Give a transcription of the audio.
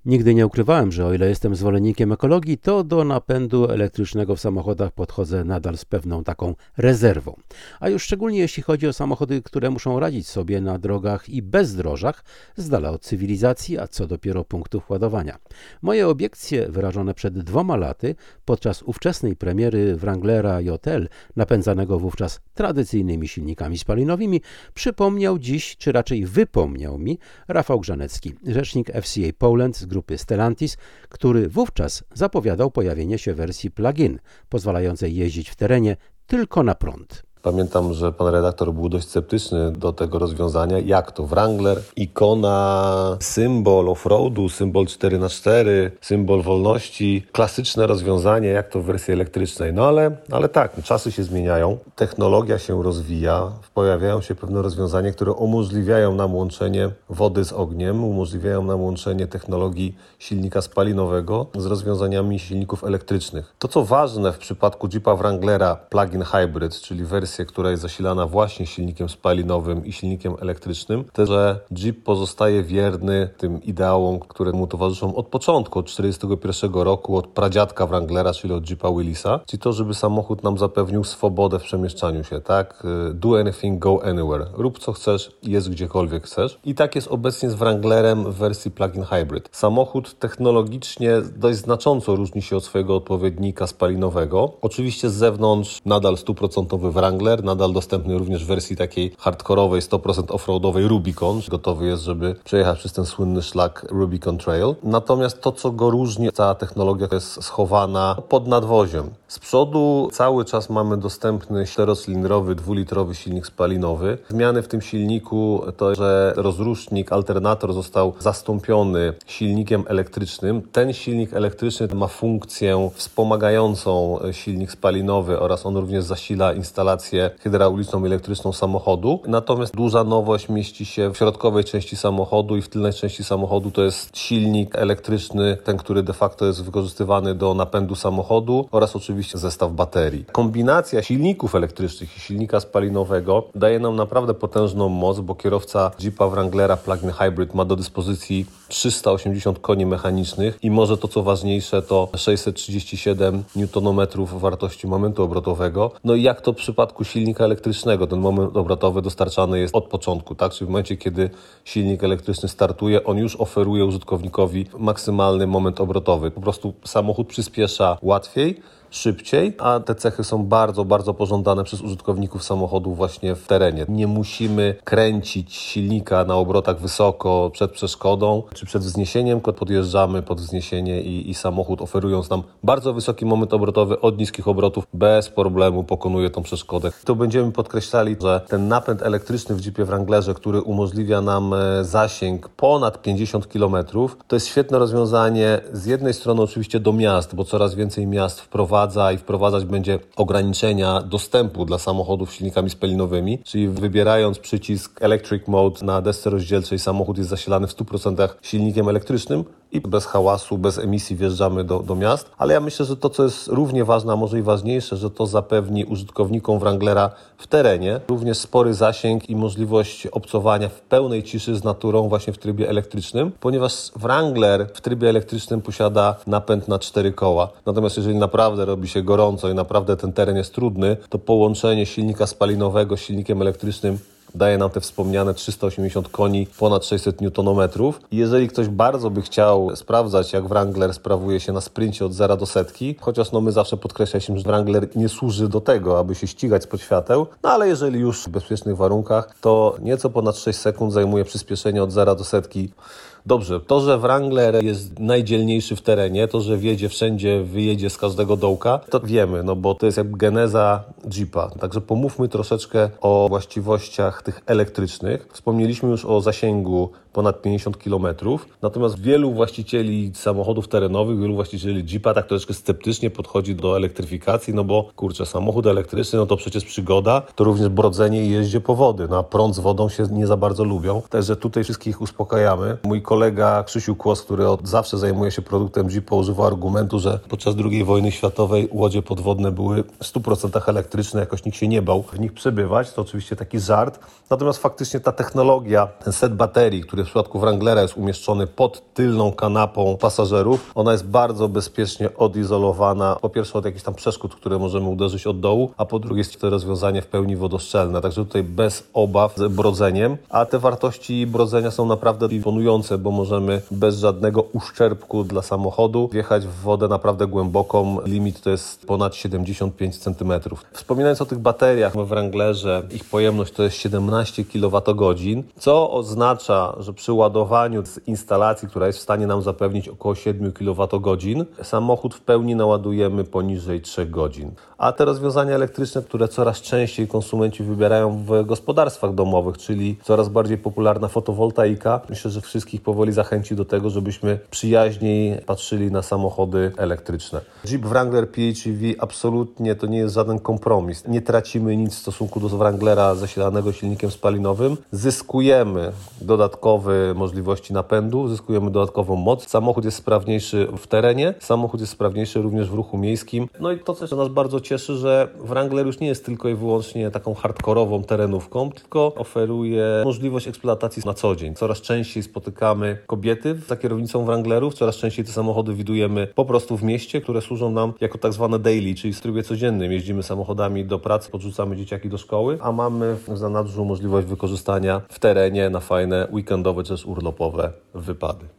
Nigdy nie ukrywałem, że o ile jestem zwolennikiem ekologii, to do napędu elektrycznego w samochodach podchodzę nadal z pewną taką rezerwą. A już szczególnie jeśli chodzi o samochody, które muszą radzić sobie na drogach i bezdrożach, z dala od cywilizacji, a co dopiero punktów ładowania. Moje obiekcje wyrażone przed 2 laty podczas ówczesnej premiery Wranglera JL, napędzanego wówczas tradycyjnymi silnikami spalinowymi, przypomniał dziś, czy raczej wypomniał mi Rafał Grzanecki, rzecznik FCA Poland z grupy Stellantis, który wówczas zapowiadał pojawienie się wersji plug-in, pozwalającej jeździć w terenie tylko na prąd. Pamiętam, że pan redaktor był dość sceptyczny do tego rozwiązania. Jak to? Wrangler, ikona, symbol offroadu, symbol 4x4, symbol wolności. Klasyczne rozwiązanie, jak to w wersji elektrycznej. No ale tak, czasy się zmieniają, technologia się rozwija, pojawiają się pewne rozwiązania, które umożliwiają nam łączenie wody z ogniem, umożliwiają nam łączenie technologii silnika spalinowego z rozwiązaniami silników elektrycznych. To, co ważne w przypadku Jeepa Wranglera plug-in hybrid, czyli wersja, która jest zasilana właśnie silnikiem spalinowym i silnikiem elektrycznym, to, że Jeep pozostaje wierny tym ideałom, które mu towarzyszą od początku, od 1941 roku, od pradziadka Wranglera, czyli od Jeepa Willisa, czyli to, żeby samochód nam zapewnił swobodę w przemieszczaniu się, tak? Do anything, go anywhere. Rób co chcesz, jest gdziekolwiek chcesz. I tak jest obecnie z Wranglerem w wersji plug-in hybrid. Samochód technologicznie dość znacząco różni się od swojego odpowiednika spalinowego. Oczywiście z zewnątrz nadal 100% Wrangler, nadal dostępny również w wersji takiej hardkorowej, 100% offroadowej Rubicon. Gotowy jest, żeby przejechać przez ten słynny szlak Rubicon Trail. Natomiast to, co go różni, cała technologia jest schowana pod nadwoziem. Z przodu cały czas mamy dostępny 4-cylindrowy, 2-litrowy silnik spalinowy. Zmiany w tym silniku to, że rozrusznik, alternator został zastąpiony silnikiem elektrycznym. Ten silnik elektryczny ma funkcję wspomagającą silnik spalinowy oraz on również zasila instalację hydrauliczną i elektryczną samochodu. Natomiast duża nowość mieści się w środkowej części samochodu i w tylnej części samochodu to jest silnik elektryczny, ten, który de facto jest wykorzystywany do napędu samochodu oraz oczywiście zestaw baterii. Kombinacja silników elektrycznych i silnika spalinowego daje nam naprawdę potężną moc, bo kierowca Jeepa Wranglera plug-in hybrid ma do dyspozycji 380 koni mechanicznych i może to, co ważniejsze, to 637 Nm wartości momentu obrotowego. No i jak to w przypadku silnika elektrycznego, ten moment obrotowy dostarczany jest od początku, tak? Czyli w momencie, kiedy silnik elektryczny startuje, on już oferuje użytkownikowi maksymalny moment obrotowy. Po prostu samochód przyspiesza łatwiej, szybciej, a te cechy są bardzo, bardzo pożądane przez użytkowników samochodów właśnie w terenie. Nie musimy kręcić silnika na obrotach wysoko przed przeszkodą czy przed wzniesieniem, tylko podjeżdżamy pod wzniesienie i samochód, oferując nam bardzo wysoki moment obrotowy od niskich obrotów, bez problemu pokonuje tą przeszkodę. Tu będziemy podkreślali, że ten napęd elektryczny w Jeepie Wranglerze, który umożliwia nam zasięg ponad 50 km, to jest świetne rozwiązanie z jednej strony oczywiście do miast, bo coraz więcej miast wprowadzać będzie ograniczenia dostępu dla samochodów z silnikami spalinowymi, czyli wybierając przycisk Electric Mode na desce rozdzielczej, samochód jest zasilany w 100% silnikiem elektrycznym i bez hałasu, bez emisji wjeżdżamy do miast. Ale ja myślę, że to, co jest równie ważne, a może i ważniejsze, że to zapewni użytkownikom Wranglera w terenie również spory zasięg i możliwość obcowania w pełnej ciszy z naturą właśnie w trybie elektrycznym, ponieważ Wrangler w trybie elektrycznym posiada napęd na 4 koła. Natomiast jeżeli naprawdę robi się gorąco i naprawdę ten teren jest trudny, to połączenie silnika spalinowego z silnikiem elektrycznym daje nam te wspomniane 380 koni, ponad 600 Nm. I jeżeli ktoś bardzo by chciał sprawdzać, jak Wrangler sprawuje się na sprincie od 0 do setki, chociaż my zawsze podkreślaliśmy, że Wrangler nie służy do tego, aby się ścigać spod świateł, ale jeżeli już w bezpiecznych warunkach, to nieco ponad 6 sekund zajmuje przyspieszenie od 0 do setki. Dobrze, to, że Wrangler jest najdzielniejszy w terenie, to, że wjedzie wszędzie, wyjedzie z każdego dołka, to wiemy, bo to jest jakby geneza Jeepa. Także pomówmy troszeczkę o właściwościach tych elektrycznych. Wspomnieliśmy już o zasięgu ponad 50 km, natomiast wielu właścicieli samochodów terenowych, wielu właścicieli Jeepa tak troszeczkę sceptycznie podchodzi do elektryfikacji, bo samochód elektryczny, to przecież przygoda, to również brodzenie i jeździe po wody, a prąd z wodą się nie za bardzo lubią. Także tutaj wszystkich uspokajamy. Mój kolega Krzysiu Kłos, który od zawsze zajmuje się produktem Jeepa, używa argumentu, że podczas II wojny światowej łodzie podwodne były w 100% elektryczne, jakoś nikt się nie bał w nich przebywać. To oczywiście taki żart. Natomiast faktycznie ta technologia, ten set baterii, który przypadku Wranglera jest umieszczony pod tylną kanapą pasażerów. Ona jest bardzo bezpiecznie odizolowana. Po pierwsze od jakichś tam przeszkód, które możemy uderzyć od dołu, a po drugie jest to rozwiązanie w pełni wodoszczelne. Także tutaj bez obaw z brodzeniem. A te wartości brodzenia są naprawdę imponujące, bo możemy bez żadnego uszczerbku dla samochodu wjechać w wodę naprawdę głęboką. Limit to jest ponad 75 cm. Wspominając o tych bateriach w Wranglerze, ich pojemność to jest 17 kWh, co oznacza, że przy ładowaniu z instalacji, która jest w stanie nam zapewnić około 7 kWh, samochód w pełni naładujemy poniżej 3 godzin. A te rozwiązania elektryczne, które coraz częściej konsumenci wybierają w gospodarstwach domowych, czyli coraz bardziej popularna fotowoltaika, myślę, że wszystkich powoli zachęci do tego, żebyśmy przyjaźniej patrzyli na samochody elektryczne. Jeep Wrangler PHEV absolutnie to nie jest żaden kompromis. Nie tracimy nic w stosunku do Wranglera zasilanego silnikiem spalinowym. Zyskujemy dodatkowe możliwości napędu, zyskujemy dodatkową moc. Samochód jest sprawniejszy w terenie, samochód jest sprawniejszy również w ruchu miejskim. No i to, co nas bardzo cieszy, że Wrangler już nie jest tylko i wyłącznie taką hardkorową terenówką, tylko oferuje możliwość eksploatacji na co dzień. Coraz częściej spotykamy kobiety za kierownicą Wranglerów, coraz częściej te samochody widujemy po prostu w mieście, które służą nam jako tak zwane daily, czyli w trybie codziennym. Jeździmy samochodami do pracy, podrzucamy dzieciaki do szkoły, a mamy w zanadrzu możliwość wykorzystania w terenie na fajne weekendowe czy też urlopowe wypady.